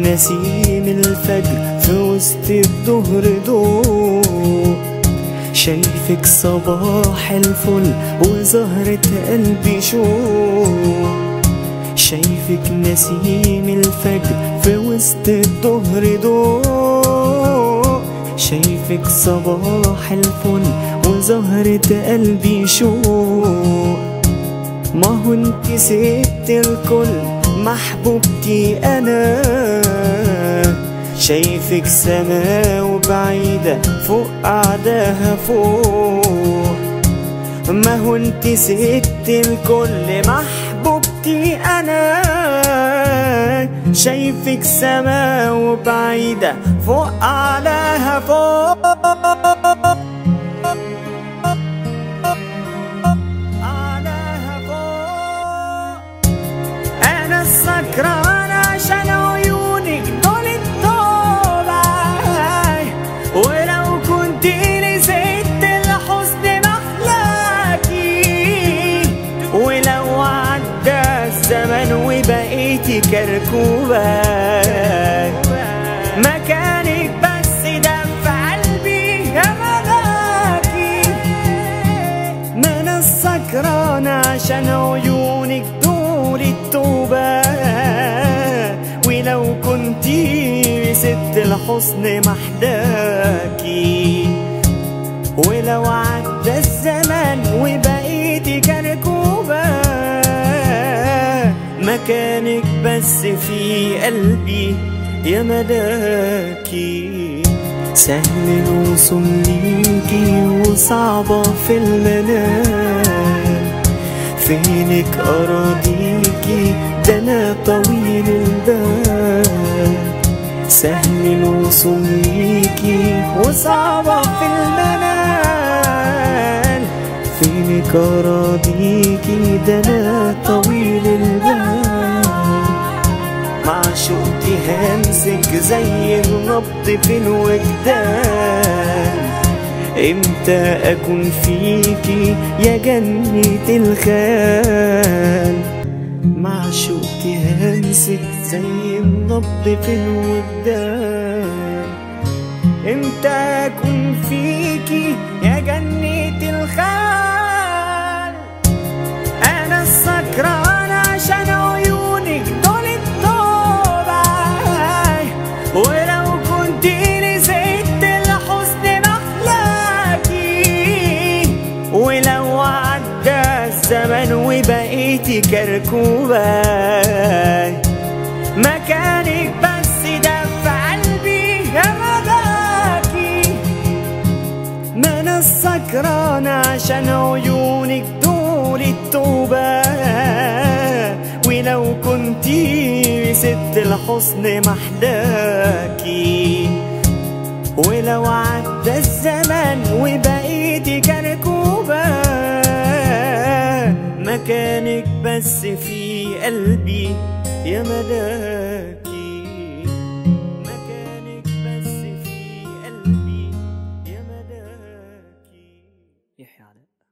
نسيم الفجر في وسط الظهر ضوء، شايفك صباح الفل وزهرة قلبي شوق، شايفك نسيم الفجر في وسط الظهر ضوء، شايفك صباح الفل وزهرة قلبي شوق. ما هو انت سبت الكل محبوبتي انا، شايفك سما وبعيدة فوق قعدها فوق. ما هو انت سبت الكل محبوبتي انا، شايفك سما وبعيدة فوق قعدها فوق. أنا السكران عشان عيونك دول التوبة، ولو كنت نسيت الحزن محلاكي، ولو عدى الزمن وبقيتي كركوبة، مكانك بس ده في قلبي يا ملاكي. ما أنا السكران عشان عيونك دول التوبة، ولو كنتي ست الحسن محداكي، ولو عدى الزمن وبقيتي كركوبة، مكانك بس في قلبي يا ملاكي. سهل الوصول ليكي وصعبة في المنام، فينك أراضيكي ده أنا طويل البال. سهل الوصول ليكي وصعبة في المنال، فينك أراضيكي ده أنا طويل البال. معشوقتي همسك زي النبض في الوجدان، امتى اكون فيكي يا جنة الخيال. معشوقتي همسك زي النبض في الوجدان، امتى اكون فيكي يا جنة الخيال. انا السكران عشان عيونك دول التوبة، ولو كنت نسيت الحزن محلاكي، ولو عدى الزمن وبقيتي كركوبة، مكانك بس ده في قلبي يا ملاكي. ما أنا السكران عشان عيونك دول التوبة، ولو كنتي ست الحسن محداكي، ولو عدى الزمن وبقيتي كركوبة، مكانك بس في قلبي يا ملاكي. مكانك بس في قلبي يا ملاكي. يحيى علاء.